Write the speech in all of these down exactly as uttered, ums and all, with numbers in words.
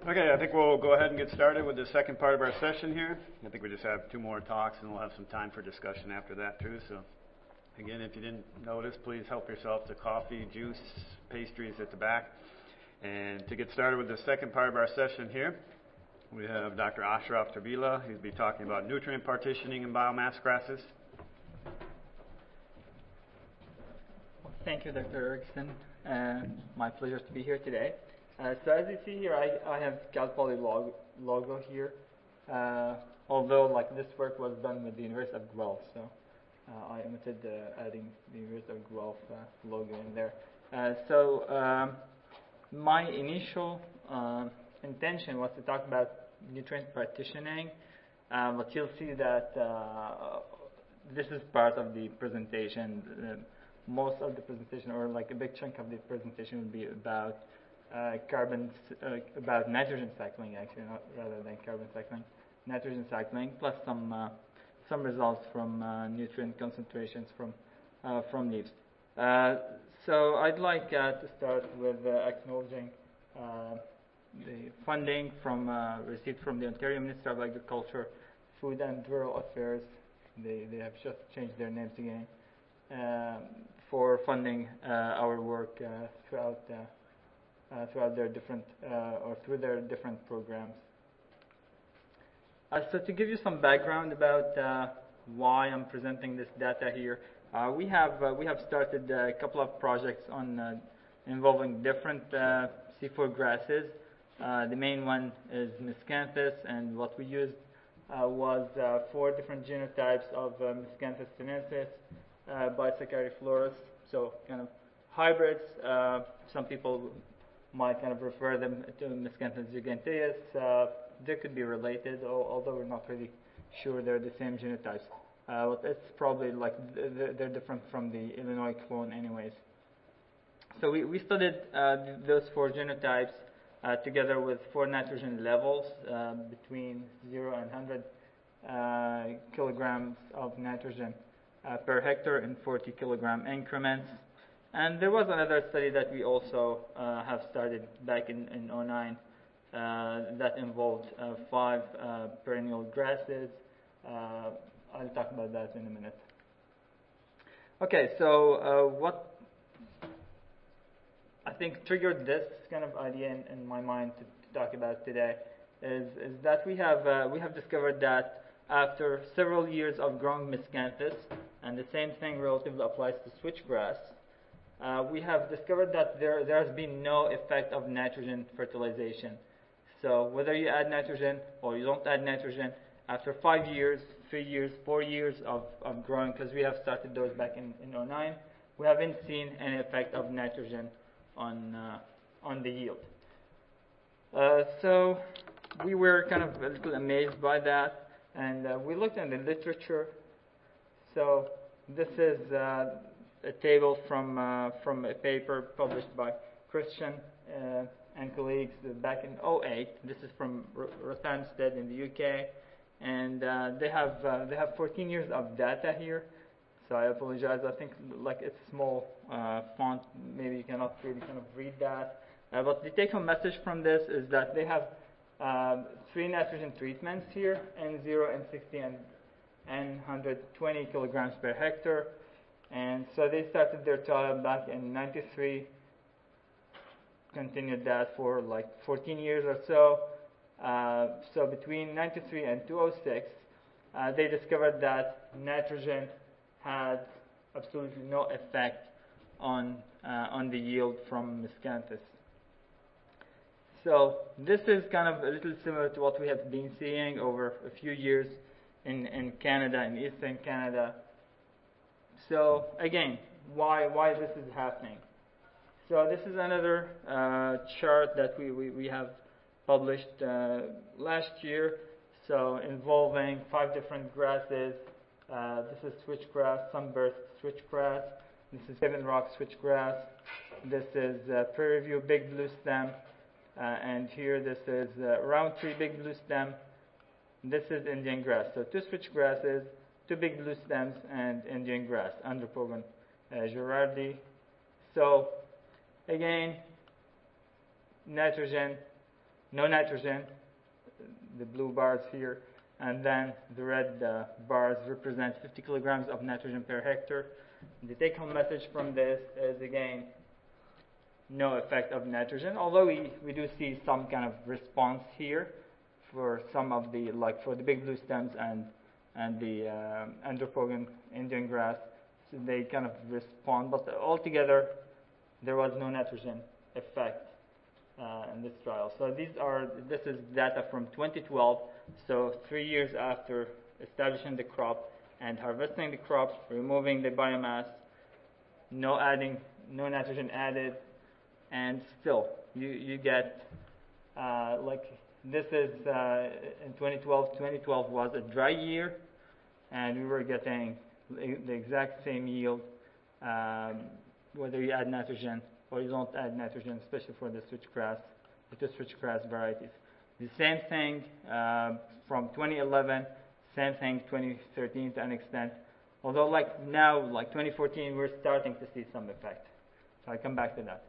Okay, I think we'll go ahead and get started with the second part of our session here. I think we just have two more talks and we'll have some time for discussion after that too. So again, if you didn't notice, please help yourself to coffee, juice, pastries at the back. And to get started with the second part of our session here, we have Doctor Ashraf Turbila. He'll be talking about nutrient partitioning in biomass grasses. Well, thank you, Doctor Erickson. Uh, my pleasure to be here today. Uh, so as you see here, I, I have Cal Poly log, logo here. Uh, although like this work was done with the University of Guelph, so uh, I omitted uh, adding the University of Guelph uh, logo in there. Uh, so um, my initial uh, intention was to talk about nutrient partitioning, uh, but you'll see that uh, this is part of the presentation. Uh, most of the presentation, or like a big chunk of the presentation, will be about uh, carbon, uh, about nitrogen cycling, actually, not rather than carbon cycling, nitrogen cycling, plus some uh, some results from uh, nutrient concentrations from uh, from leaves. Uh, so I'd like uh, to start with uh, acknowledging uh, the funding from uh, received from the Ontario Minister of Agriculture, Food and Rural Affairs. They they have just changed their names again uh, for funding uh, our work uh, throughout uh, uh, throughout their different uh, or through their different programs. Uh, so to give you some background about uh, why I'm presenting this data here, uh, we have uh, we have started a couple of projects on uh, involving different uh, C four grasses. Uh, the main one is Miscanthus, and what we used uh, was uh, four different genotypes of uh, Miscanthus sinensis, uh, Bisacchariflorus, so kind of hybrids. Uh, some people might kind of refer them to Miscanthus giganteus. Uh, they could be related, although we're not really sure they're the same genotypes. Uh, but it's probably like th- they're different from the Illinois clone anyways. So we, we studied uh, th- those four genotypes uh, together with four nitrogen levels uh, between zero and one hundred uh, kilograms of nitrogen uh, per hectare in forty kilogram increments. And there was another study that we also uh, have started back in, in oh nine uh, that involved uh, five uh, perennial grasses. Uh, I'll talk about that in a minute. Okay, so uh, what I think triggered this kind of idea in, in my mind to, to talk about today is, is that we have uh, we have discovered that after several years of growing Miscanthus, and the same thing relatively applies to switchgrass, uh, we have discovered that there there has been no effect of nitrogen fertilization. So whether you add nitrogen or you don't add nitrogen, after five years, three years, four years of, of growing, because we have started those back in, in oh nine, we haven't seen any effect of nitrogen on uh, on the yield. Uh, so we were kind of a little amazed by that, and uh, we looked in the literature. So this is uh, a table from uh, from a paper published by Christian uh, and colleagues back in oh eight. This is from Rothamsted in the U K, and uh, they have uh, they have fourteen years of data here. So I apologize. I think like it's small uh, font. Maybe you cannot really kind of read that. Uh, but the take-home message from this is that they have um, three nitrogen treatments here: N zero, N sixty, and N one hundred twenty kilograms per hectare. And so they started their trial back in ninety-three. Continued that for like fourteen years or so. Uh, so between ninety-three and two oh six, uh, they discovered that nitrogen had absolutely no effect on uh, on the yield from Miscanthus. So this is kind of a little similar to what we have been seeing over a few years in, in Canada, in eastern Canada. So again, why why this is happening? So this is another uh, chart that we, we, we have published uh, last year. So involving five different grasses. Uh, this is switchgrass, sunburst switchgrass. This is Seven Rock switchgrass. This is uh, Prairie View big blue stem. Uh, and here this is uh, Roundtree big blue stem. This is Indian grass. So two switchgrasses, two big blue stems, and Indian grass, Andropogon uh, Girardi. So again, nitrogen no nitrogen, the blue bars here, and then the red uh, bars represent fifty kilograms of nitrogen per hectare. The take-home message from this is, again, no effect of nitrogen, although we, we do see some kind of response here for some of the, like for the big blue stems and, and the um, Andropogon Indian grass. So they kind of respond, but altogether there was no nitrogen effect uh, in this trial. So these are, this is data from twenty twelve, so three years after establishing the crop and harvesting the crop, removing the biomass, no adding, no nitrogen added, and still you you get uh, like this is uh, in twenty twelve. twenty twelve was a dry year, and we were getting the exact same yield, um, whether you add nitrogen or you don't add nitrogen, especially for the switchgrass, the two switchgrass varieties. The same thing uh, from twenty eleven, same thing twenty thirteen to an extent. Although like now, like twenty fourteen, we're starting to see some effect. So I'll come back to that.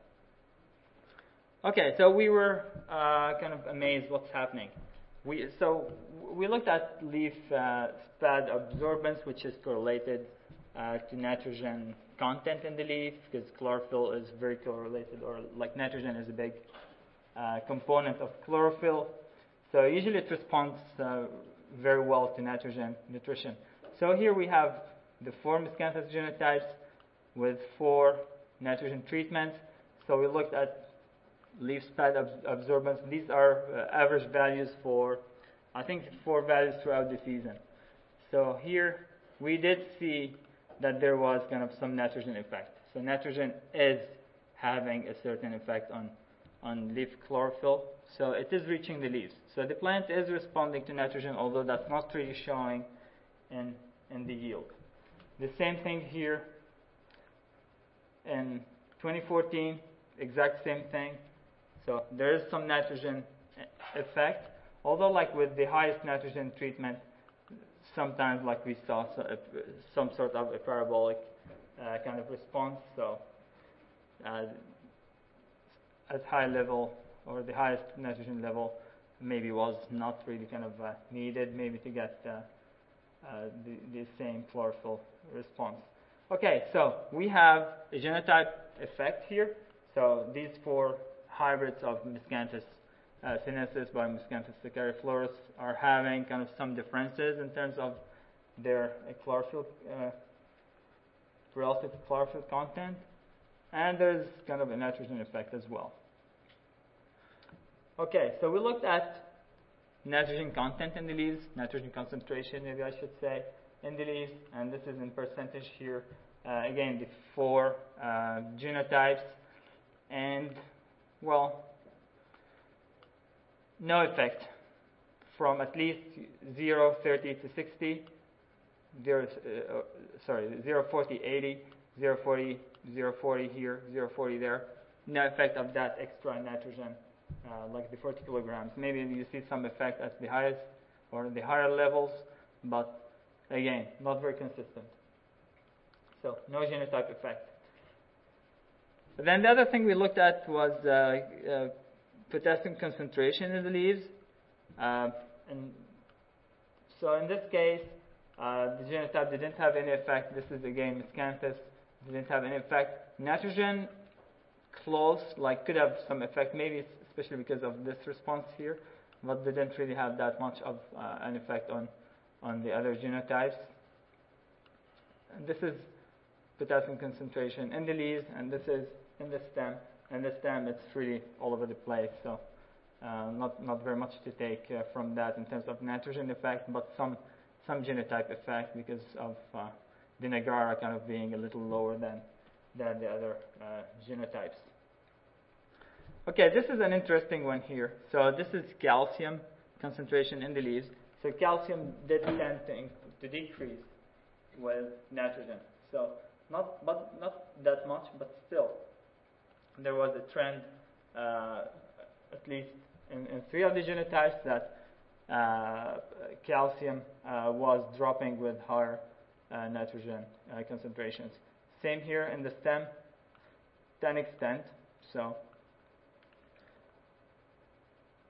Okay, so we were uh, kind of amazed what's happening. We, so we looked at leaf uh, spad absorbance, which is correlated uh, to nitrogen content in the leaf, because chlorophyll is very correlated, or like nitrogen is a big uh, component of chlorophyll. So usually it responds uh, very well to nitrogen nutrition. So here we have the four Miscanthus genotypes with four nitrogen treatments. So we looked at leaf spad ab absorbance. These are uh, average values for, I think, four values throughout the season. So here we did see that there was kind of some nitrogen effect. So nitrogen is having a certain effect on, on leaf chlorophyll. So it is reaching the leaves. So the plant is responding to nitrogen, although that's not really showing in, in the yield. The same thing here in twenty fourteen, exact same thing. So there is some nitrogen effect, although like with the highest nitrogen treatment, sometimes like we saw some sort of a parabolic uh, kind of response. So uh, at high level, or the highest nitrogen level, maybe was not really kind of uh, needed, maybe to get uh, uh, the, the same chlorophyll response. Okay, so we have a genotype effect here. So these four hybrids of Miscanthus uh, sinensis by Miscanthus saccariflorus are having kind of some differences in terms of their uh, chlorophyll, uh, relative chlorophyll content, and there's kind of a nitrogen effect as well. Okay, so we looked at nitrogen content in the leaves, nitrogen concentration, maybe I should say, in the leaves, and this is in percentage here. Uh, again, the four uh, genotypes, and well, no effect from at least zero, thirty to sixty, zero, uh, sorry, zero, forty, eighty, zero, forty, zero, forty here, zero, forty there. No effect of that extra nitrogen, uh, like the forty kilograms. Maybe you see some effect at the highest or the higher levels, but again, not very consistent. So no genotype effect. But then the other thing we looked at was uh, uh, potassium concentration in the leaves. Uh, and so in this case, uh, the genotype didn't have any effect. This is again Miscanthus, didn't have any effect. Nitrogen close, like could have some effect, maybe especially because of this response here, but didn't really have that much of uh, an effect on, on the other genotypes. And this is potassium concentration in the leaves, and this is in the stem. And the stem, it's really all over the place, so uh, not not very much to take uh, from that in terms of nitrogen effect, but some some genotype effect because of uh, the Nagara kind of being a little lower than than the other uh, genotypes. Okay, this is an interesting one here. So this is calcium concentration in the leaves. So calcium did tend to, to decrease with nitrogen. So not but not that much, but still there was a trend, uh, at least in, in three of the genotypes, that uh, calcium uh, was dropping with higher uh, nitrogen uh, concentrations. Same here in the stem, to an extent. So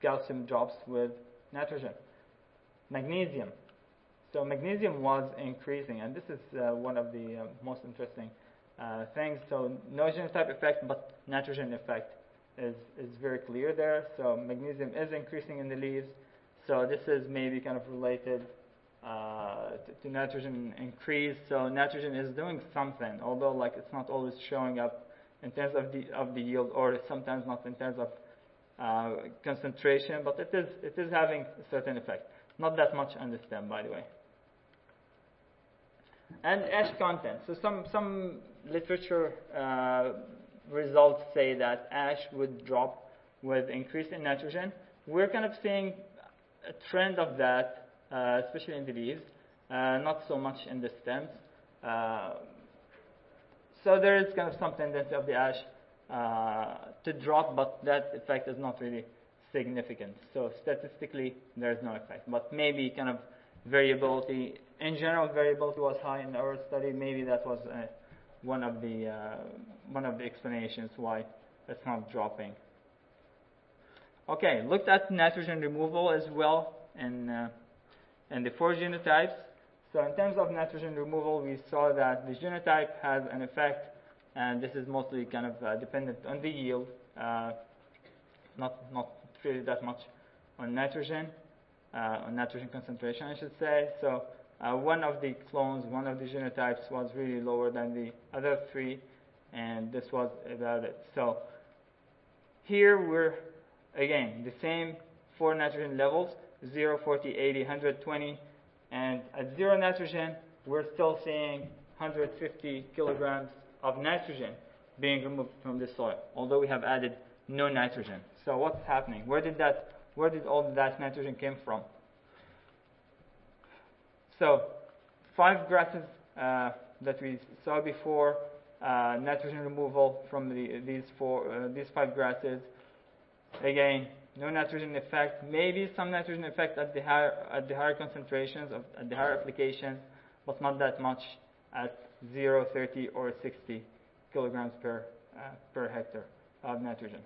calcium drops with nitrogen. Magnesium. So magnesium was increasing, and this is uh, one of the uh, most interesting uh, things. So no genotype effect, but nitrogen effect is, is very clear there. So magnesium is increasing in the leaves. So this is maybe kind of related uh, to, to nitrogen increase. So nitrogen is doing something, although like it's not always showing up in terms of the of the yield, or sometimes not in terms of uh, concentration, but it is it is having a certain effect. Not that much on the stem, by the way. And ash content. So some some literature uh, results say that ash would drop with increase in nitrogen. We're kind of seeing a trend of that, uh, especially in the leaves, uh, not so much in the stems. Uh, so there is kind of some tendency of the ash uh, to drop, but that effect is not really significant. So statistically, there is no effect, but maybe kind of variability. In general, variability was high in our study. Maybe that was uh, one of the uh, one of the explanations why it's not dropping. Okay, looked at nitrogen removal as well in uh, in the four genotypes. So in terms of nitrogen removal, we saw that the genotype has an effect, and this is mostly kind of uh, dependent on the yield, uh, not not really that much on nitrogen, uh, on nitrogen concentration, I should say. So uh, one of the clones, one of the genotypes was really lower than the other three, and this was about it. So here we're, again, the same four nitrogen levels, zero, forty, eighty, one hundred twenty, and at zero nitrogen, we're still seeing one hundred fifty kilograms of nitrogen being removed from the soil, although we have added no nitrogen. So what's happening? Where did that, where did all that nitrogen came from? So five grasses uh, that we saw before, uh, nitrogen removal from the, these four, uh, these five grasses. Again, no nitrogen effect. Maybe some nitrogen effect at the higher at the higher concentrations of at the higher applications, but not that much at zero, thirty, or sixty kilograms per uh, per hectare of nitrogen.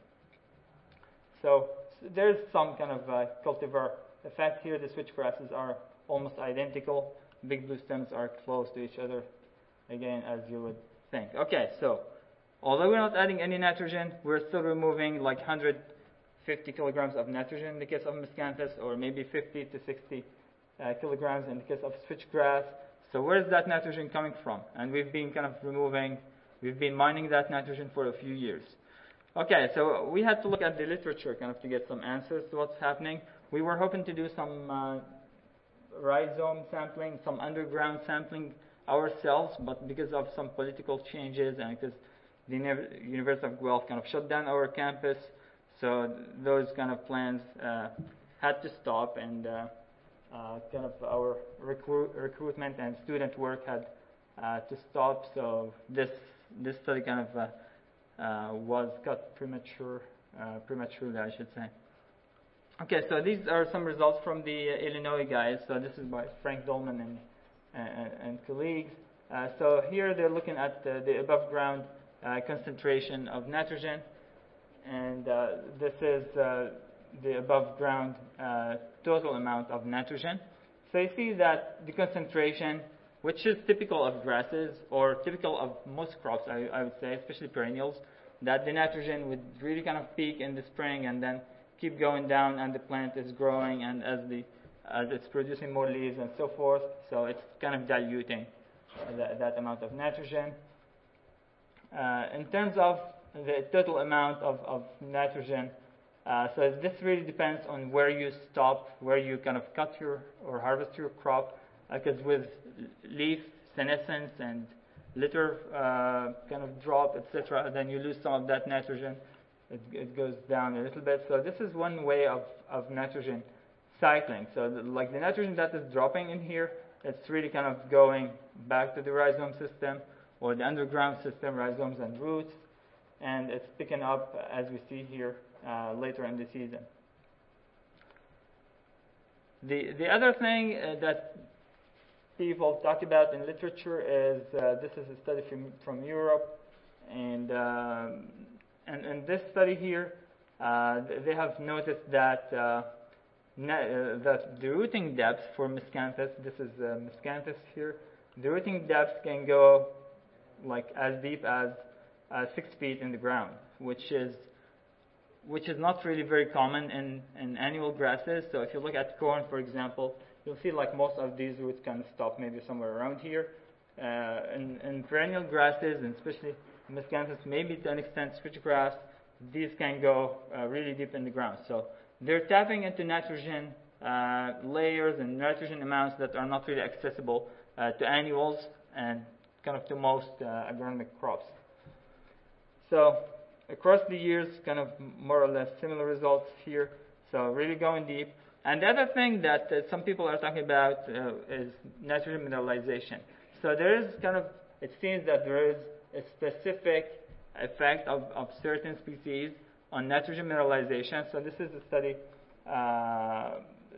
So there's some kind of uh, cultivar effect here. The switchgrasses are almost identical. Big blue stems are close to each other, again, as you would think. Okay, so although we're not adding any nitrogen, we're still removing like one hundred fifty kilograms of nitrogen in the case of miscanthus, or maybe fifty to sixty uh, kilograms in the case of switchgrass. So where is that nitrogen coming from? And we've been kind of removing, we've been mining that nitrogen for a few years. Okay, so we had to look at the literature kind of to get some answers to what's happening. We were hoping to do some uh, rhizome sampling, some underground sampling ourselves, but because of some political changes and because the University of Guelph kind of shut down our campus, so those kind of plans uh, had to stop, and uh, uh, kind of our recru recruitment and student work had uh, to stop. So this this study kind of uh, uh, was cut premature, uh, prematurely, I should say. Okay, so these are some results from the uh, Illinois guys. So this is by Frank Dolman and and, and colleagues. Uh, so here they're looking at uh, the above ground uh, concentration of nitrogen. And uh, this is uh, the above ground uh, total amount of nitrogen. So you see that the concentration, which is typical of grasses or typical of most crops, I, I would say, especially perennials, that the nitrogen would really kind of peak in the spring and then keep going down, and the plant is growing, and as the as it's producing more leaves and so forth, so it's kind of diluting that, that amount of nitrogen. Uh, in terms of the total amount of, of nitrogen, uh, so this really depends on where you stop, where you kind of cut your or harvest your crop, because uh, with leaf senescence and litter uh, kind of drop, et cetera, then you lose some of that nitrogen. It, it goes down a little bit. So this is one way of, of nitrogen cycling. So the, like the nitrogen that is dropping in here, it's really kind of going back to the rhizome system or the underground system, rhizomes and roots, and it's picking up, as we see here, uh, later in the season. The, the other thing uh, that people talk about in literature is, uh, this is a study from, from Europe, and, um, and, and this study here uh, they have noticed that uh, uh, that the rooting depth for miscanthus, this is uh, miscanthus here, the rooting depth can go like as deep as uh, six feet in the ground, which is which is not really very common in, in annual grasses. So if you look at corn, for example, you'll see like most of these roots can stop maybe somewhere around here. Uh, in, in perennial grasses, and especially miscanthus, maybe to an extent switchgrass, these can go uh, really deep in the ground. So they're tapping into nitrogen uh, layers and nitrogen amounts that are not really accessible uh, to annuals and kind of to most uh, agronomic crops. So across the years, kind of more or less similar results here. So really going deep. And the other thing that uh, some people are talking about uh, is nitrogen mineralization. So there is kind of, it seems that there is a specific effect of, of certain species on nitrogen mineralization. So this is a study, uh, a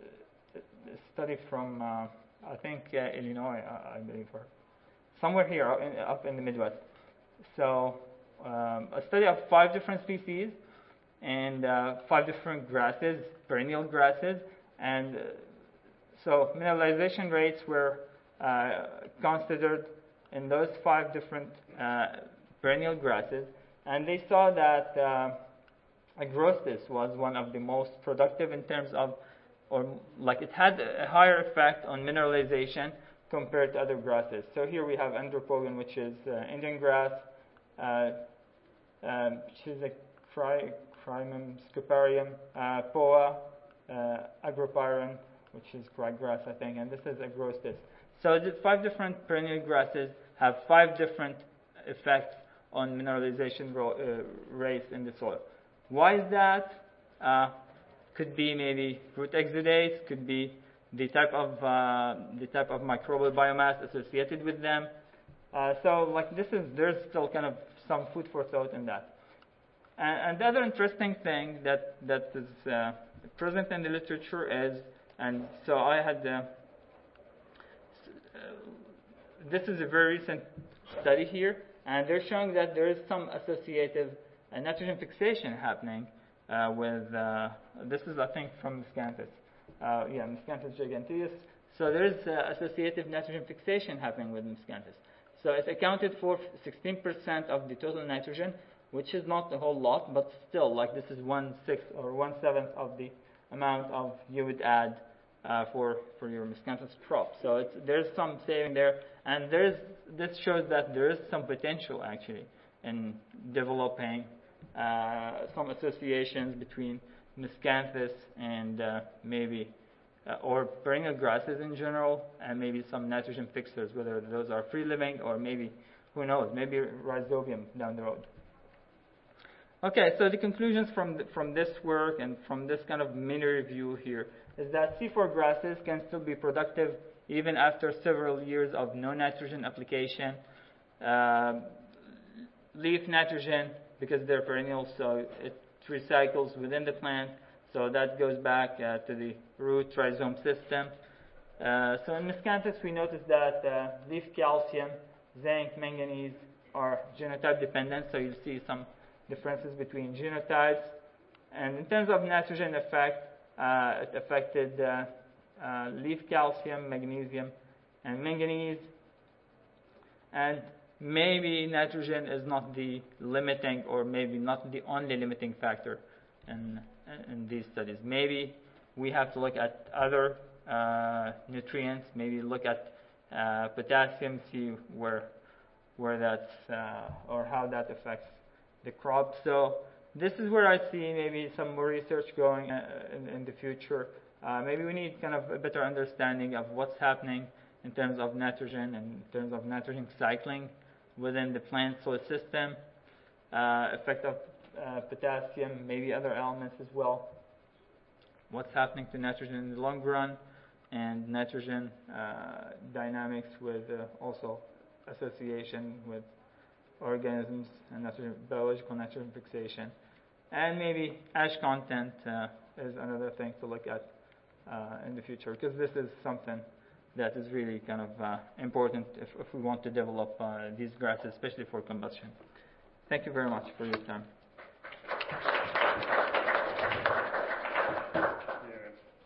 study from, uh, I think, uh, Illinois, I, I believe, or somewhere here up in, up in the Midwest. So um, a study of five different species and uh, five different grasses, perennial grasses, and uh, so mineralization rates were uh, considered in those five different uh, perennial grasses, and they saw that uh, agrostis was one of the most productive in terms of, or like it had a higher effect on mineralization compared to other grasses. So here we have andropogon, which is uh, Indian grass, uh, um, which is a cry, Crimum scoparium, uh, P O A, uh, agropyron, which is crabgrass, I think, and this is agrostis. So the five different perennial grasses have five different effects on mineralization ro- uh, rates in the soil. Why is that? Uh, could be maybe root exudates, could be the type of uh, the type of microbial biomass associated with them. Uh, so like this is there's still kind of some food for thought in that. And, and the other interesting thing that that is uh, present in the literature is, and so I had. Uh, This is a very recent study here, and they're showing that there is some associative uh, nitrogen fixation happening uh, with, uh, this is I think from miscanthus, uh, yeah, miscanthus giganteus. So there is uh, associative nitrogen fixation happening with miscanthus. So it accounted for sixteen percent of the total nitrogen, which is not a whole lot, but still, like this is one-sixth or one-seventh of the amount of you would add Uh, for for your miscanthus crop. So it's, there's some saving there, and there's this shows that there is some potential actually in developing uh, some associations between miscanthus and uh, maybe uh, or perennial grasses in general, and maybe some nitrogen fixers, whether those are free living or maybe, who knows, maybe rhizobium down the road. Okay, so the conclusions from the, from this work and from this kind of mini review here is that C four grasses can still be productive even after several years of no nitrogen application. Uh, leaf nitrogen, because they're perennial, so it recycles within the plant, so that goes back uh, to the root rhizome system. Uh, so in miscanthus, we noticed that uh, leaf calcium, zinc, manganese are genotype dependent, so you'll see some differences between genotypes. And in terms of nitrogen effect, uh, it affected uh, uh, leaf calcium, magnesium, and manganese. And maybe nitrogen is not the limiting, or maybe not the only limiting factor in, in these studies. Maybe we have to look at other uh, nutrients, maybe look at uh, potassium, see where, where that's, uh, or how that affects the crop. So this is where I see maybe some more research going uh, in, in the future. Uh, maybe we need kind of a better understanding of what's happening in terms of nitrogen and in terms of nitrogen cycling within the plant soil system, uh, effect of uh, potassium, maybe other elements as well. What's happening to nitrogen in the long run, and nitrogen uh, dynamics with uh, also association with organisms and nitrogen, biological nitrogen fixation. And maybe ash content uh, is another thing to look at uh, in the future, because this is something that is really kind of uh, important if, if we want to develop uh, these grasses, especially for combustion. Thank you very much for your time.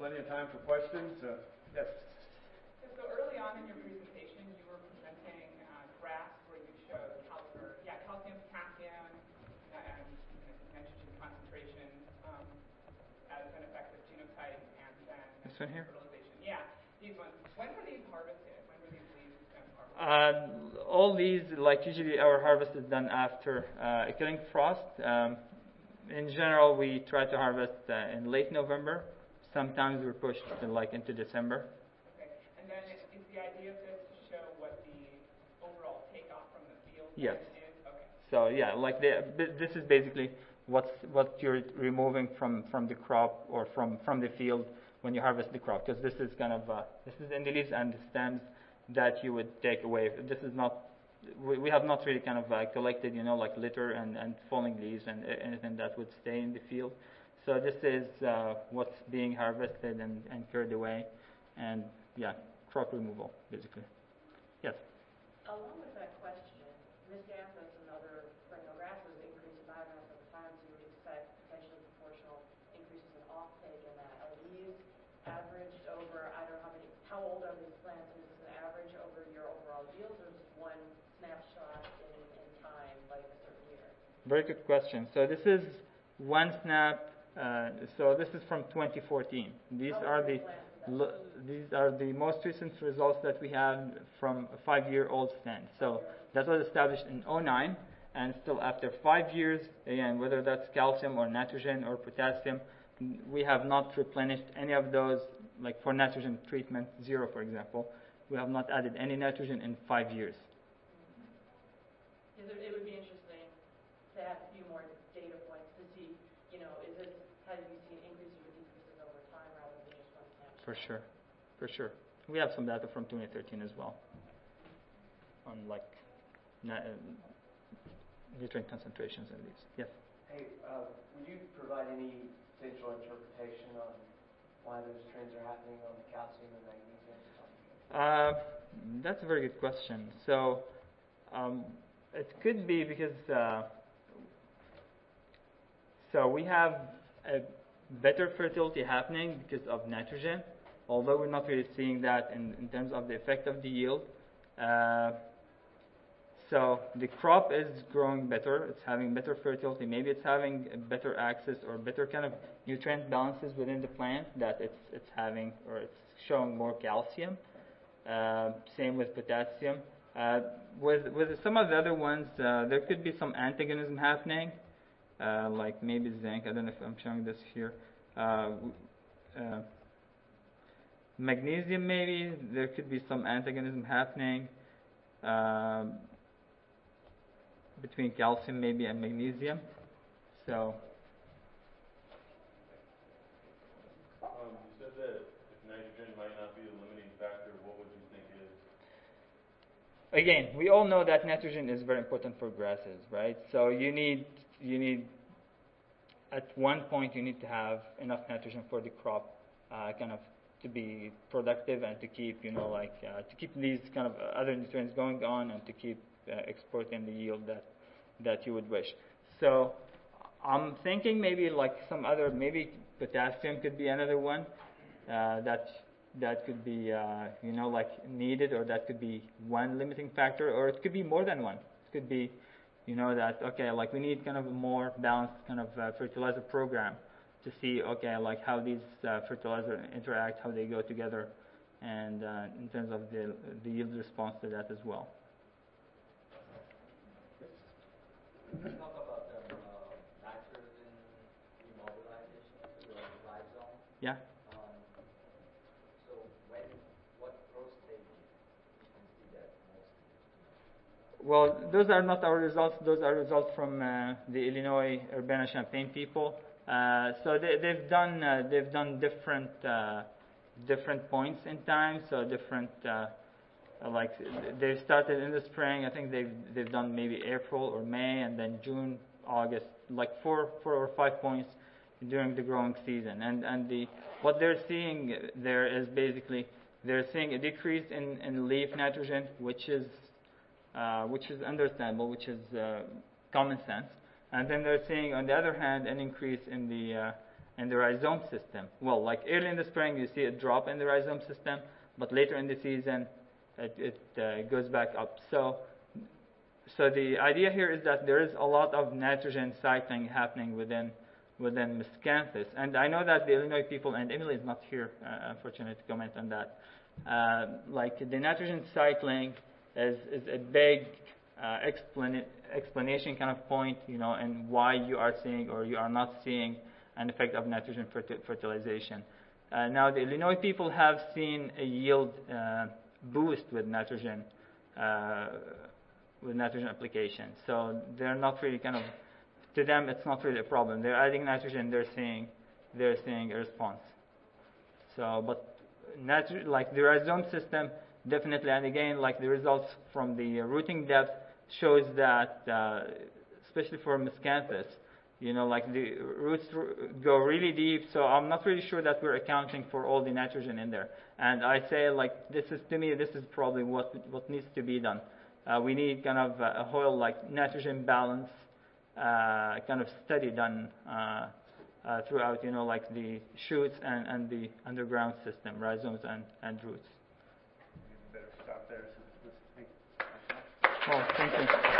plenty of time for questions. Uh, yes. So early on in your presentation, you were presenting uh, graphs where you showed calcium, yeah, calcium, potassium, and nitrogen concentration um, as an effect of genotype and then This one here? fertilization. Yeah, these ones. When were these harvested? When were these leaves um, Uh, harvested? all these, like usually our harvest is done after uh, killing frost. Um, in general, we try to harvest uh, in late November. Sometimes we're pushed to, like into December. Okay, and then is the idea of this to show what the overall takeoff from the field Yes. is? Okay. So yeah, like the, this is basically what's what you're removing from, from the crop or from, from the field when you harvest the crop, because this is kind of uh, this is in the leaves and the stems that you would take away. This is not we, we have not really kind of uh, collected, you know, like litter and, and falling leaves and uh, anything that would stay in the field. So this is uh, what's being harvested and, and cleared away, and yeah, crop removal basically. Yes. Along with that question, miscanthus and other perennial grasses increase in biomass over time, so you would expect potentially proportional increases in offtake in that. Are these averaged over, I don't know how many, how old are these plants, and is this an average over your overall yields, or is this one snapshot in, in time, like a certain year? Very good question. So this is one snap. Uh, so this is from twenty fourteen. These How are old the plants is that? lo- these are the most recent results that we have from a five-year-old stand. So that was established in oh nine, and still after five years, again, whether that's calcium or nitrogen or potassium, we have not replenished any of those. Like for nitrogen treatment, zero, for example, we have not added any nitrogen in five years. Because it, it would be interesting to have a few more data points to see, you know, is this, have you seen increases or decreases over time rather than just one snapshot? For sure, for sure. We have some data from twenty thirteen as well on like na- uh, nutrient concentrations in these. Yes. Hey, uh, would you provide any potential interpretation on why those trends are happening on the calcium and magnesium? Uh, that's a very good question. So um, it could be because uh, so we have a better fertility happening because of nitrogen, although we're not really seeing that in, in terms of the effect of the yield. Uh, so the crop is growing better, it's having better fertility, maybe it's having a better access or better kind of nutrient balances within the plant that it's it's having, or it's showing more calcium. Uh, same with potassium. Uh, with with some of the other ones, uh, there could be some antagonism happening, uh, like maybe zinc. I don't know if I'm showing this here. Uh, uh, magnesium, maybe there could be some antagonism happening uh, between calcium, maybe, and magnesium. So. Um, you said that if nitrogen might not be the limiting factor, what would you think is? Again, we all know that nitrogen is very important for grasses, right? So you need you need at one point you need to have enough nitrogen for the crop, uh, kind of to be productive and to keep you know like uh, to keep these kind of other nutrients going on and to keep uh, exporting the yield that that you would wish. So I'm thinking maybe like some other maybe potassium could be another one uh, that. that could be, uh, you know, like needed, or that could be one limiting factor, or it could be more than one. It could be, you know, that, okay, like we need kind of a more balanced kind of uh, fertilizer program to see, okay, like how these uh, fertilizers interact, how they go together, and uh, in terms of the, the yield response to that as well. Let's talk about the uh, nitrogen immobilization to the rhizome. Yeah. Well, those are not our results. Those are results from uh, the Illinois Urbana-Champaign people. Uh, so they, they've done uh, they've done different uh, different points in time. So different uh, like they've started in the spring. I think they've they've done maybe April or May, and then June, August, like four four or five points during the growing season. And and the what they're seeing there is basically they're seeing a decrease in, in leaf nitrogen, which is Uh, which is understandable, which is uh, common sense. And then they're seeing, on the other hand, an increase in the uh, in the rhizome system. Well, like early in the spring, you see a drop in the rhizome system, but later in the season, it, it uh, goes back up. So, so the idea here is that there is a lot of nitrogen cycling happening within within miscanthus. And I know that the Illinois people, and Emily is not here, uh, unfortunately, to comment on that. Uh, like the nitrogen cycling is, is a big uh, explana- explanation kind of point, you know, and why you are seeing or you are not seeing an effect of nitrogen ferti- fertilization. Uh, now, the Illinois people have seen a yield uh, boost with nitrogen, uh, with nitrogen application. So they're not really kind of, to them, it's not really a problem. They're adding nitrogen, they're seeing, they're seeing a response. So, but natu- like the rhizome system, definitely, and again, like the results from the rooting depth shows that, uh, especially for miscanthus, you know, like the roots go really deep. So I'm not really sure that we're accounting for all the nitrogen in there. And I say, like, this is, to me, this is probably what what needs to be done. Uh, we need kind of a whole like nitrogen balance uh, kind of study done uh, uh, throughout, you know, like the shoots and, and the underground system, rhizomes and, and roots. Better stop there. Well, thank you.